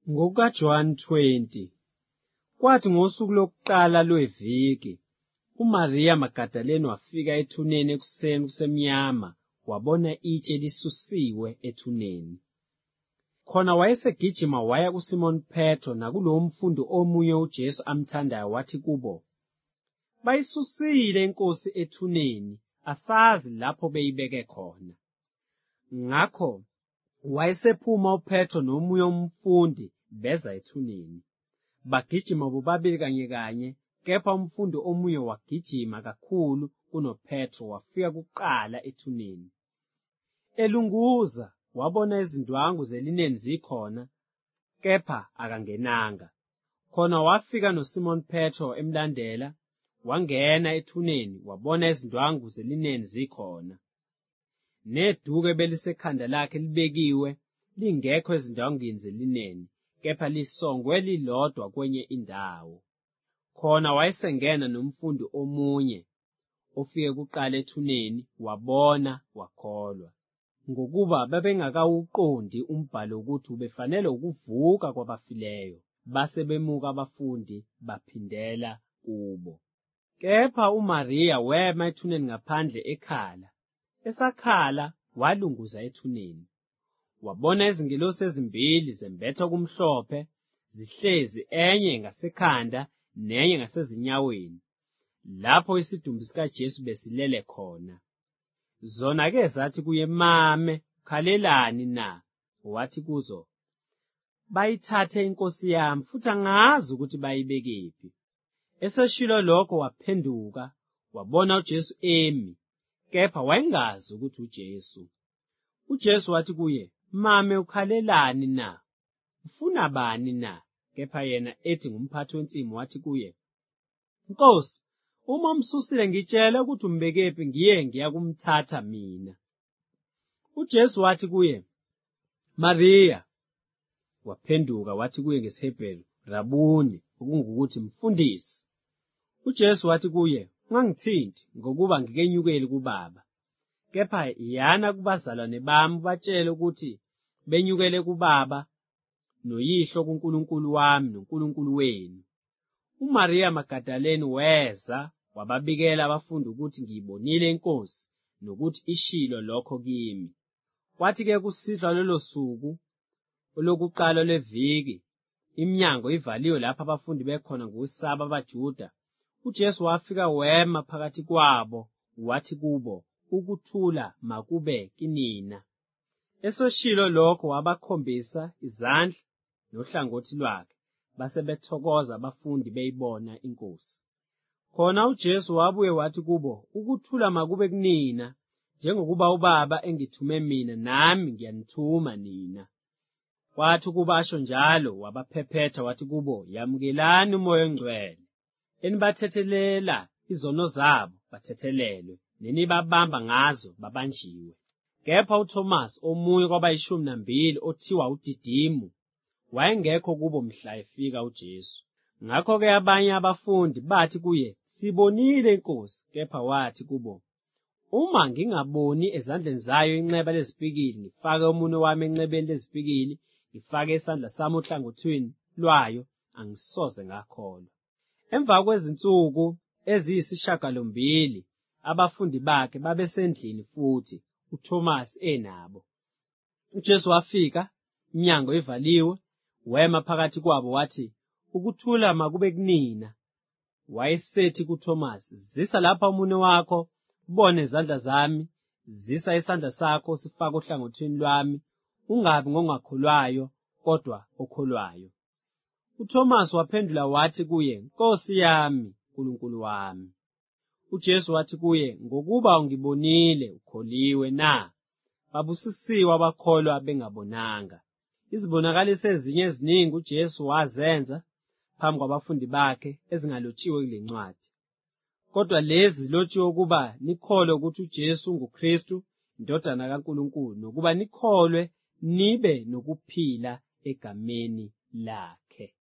NgokaJohn 20, kwathi ngosuku lokuqala lweviki, uMariya Magadalena wafika ethuneni ekuseni kusemnyama wabona itshe lisusiwe ethuneni. Khona wayesegijima waya kuSimoni Petro nakulowo mfundi omunye uJesu amthandayo wathi kubo, "Bayisusile iNkosi ethuneni, asazi lapho beyibeke khona." Ngakho wayesephuma uPetro nomunye umfundi beza ethuneni. Bagijima bobabili kanye, kepha umfundi omunye wagijima kakhulu kunoPetro wafika kuqala ethuneni. Elunguza wabona izindwangu zelineni zikhona, kepha akangenanga. Khona wafika noSimoni Petro emlandela, wangena ethuneni wabona izindwangu zelineni zikhona, neduku ebelisekhanda lakhe libekiwe lingekho ezindwangwini zelineni, kepha lisongwe lilodwa kwenye indawo. Khona wayesengena nomfundi omunye ofike kuqala ethuneni, wabona wakholwa, ngokuba babengakawuqondi umbhalo ukuthi ubefanele ukuvuka kwabafileyo. Base bemuka abafundi baphindela kubo. Kepha uMariya wema ethuneni ngaphandle ekhala. Esakhala walunguza ethuneni. Wabona izingelosi ezimbili zembetha kumhlophe, zihlezi enye ngasekhanda nenye ngasezinyaweni, lapho isidumbu sikaJesu besilele khona. Zona-ke zathi kuye, "Mame, ukhalelani na?" Wathi kuzo, "Bayithathe iNkosi yami, futhi angazi ukuthi bayibekephi." Eseshilo lokho waphenduka, wabona uJesu emi, kepha wayengazi ukuthi uJesu. UJesu wathi kuye, "Mame, ukhalelani na? Ufuna bani na?" Kepha yena ethi ngumphathi wensimu wathi kuye, "Nkosi, uma umsusile ngitshela ukuthi umbekephi ngiya kumthatha mina." UJesu wathi kuye, "Mariya." Waphenduka wathi kuye ngesiHebheru, "Rabuni," okungukuthi mfundisi. UJesu wathi kuye, "Ungangithinti, ngokuba ngikenyukeli kuBaba. Kepha yana kubazalwane bami ubatshele ukuthi benyukele kuBaba noYihlo, kuNkulunkulu wami noNkulunkulu wenu." uMariya Magadalena weza wababikela abafundi ukuthi ngiyibonile iNkosi nokuthi ishilo lokho kimi. Kwathi-ke kusihlwa lolo suku olokuqala lweviki, iminyango ivaliwe lapho abafundi bekhona ngokusaba abaJuda, uJesu wafika wema phakathi kwabo wathi kubo, "Ukuthula makube kinina." Eseshilo lokho wabakhombisa izandla nohlangothi lwakhe, base bethokoza abafundi beyibona iNkosi. Khona uJesu wabuye wathi kubo, "Ukuthula makube kunina, njengokuba uBaba engithume mina nami ngiyanithuma nina." Kwathi ukuba asho njalo wabaphephetha wathi kubo, "Yamukelani uMoya oNgcwele. Enibathethelela izono zabo bathethelelwe, nenibabamba ngazo babanjiwe." Kepha uThomas, omunye kwabayishumi othiwa uDidimu, wayengekho kubo mhla efika uJesu. Ngakho-ke abanye abafundi bathi kuye, "Sibonile iNkosi." Kepha wathi kubo, "Uma ngingaboni ezandleni zayo inxeba lezipikili, ngifake umunwe wami enxebeni lezipikili, ngifake isandla sami ohlangothini lwayo, angisoze ngakholwa." Emva kwezinsuku eziyisishiyagalombili abafundi bakhe babesendlini futhi, uThomas enabo. UJesu wafika, iminyango ivaliwe, wema phakathi kwabo wathi, "Ukuthula makube kunina." Wayesethi kuThomas, "Zisa lapha umunwe wakho, ubone izandla zami, zisa isandla sakho sifake ohlangothini lwami, ungabi ngongakholwayo, kodwa okholwayo." uThomas waphendula wathi kuye, "Nkosi yami, Nkulunkulu wami." uJesu wathi kuye, "Ngokuba ungibonile ukholiwe na? Babusisiwe abakholwa bengabonanga." Izibonakaliso ezinye eziningi uJesu wazenza phambi kwabafundi bakhe ezingalotshiwe kule ncwadi. Kodwa lezi zilotshiwe ukuba nikholwe ukuthi uJesu unguKristu, indodana kaNkulunkulu, nokuba nikholwe nibe nokuphila egameni lakhe.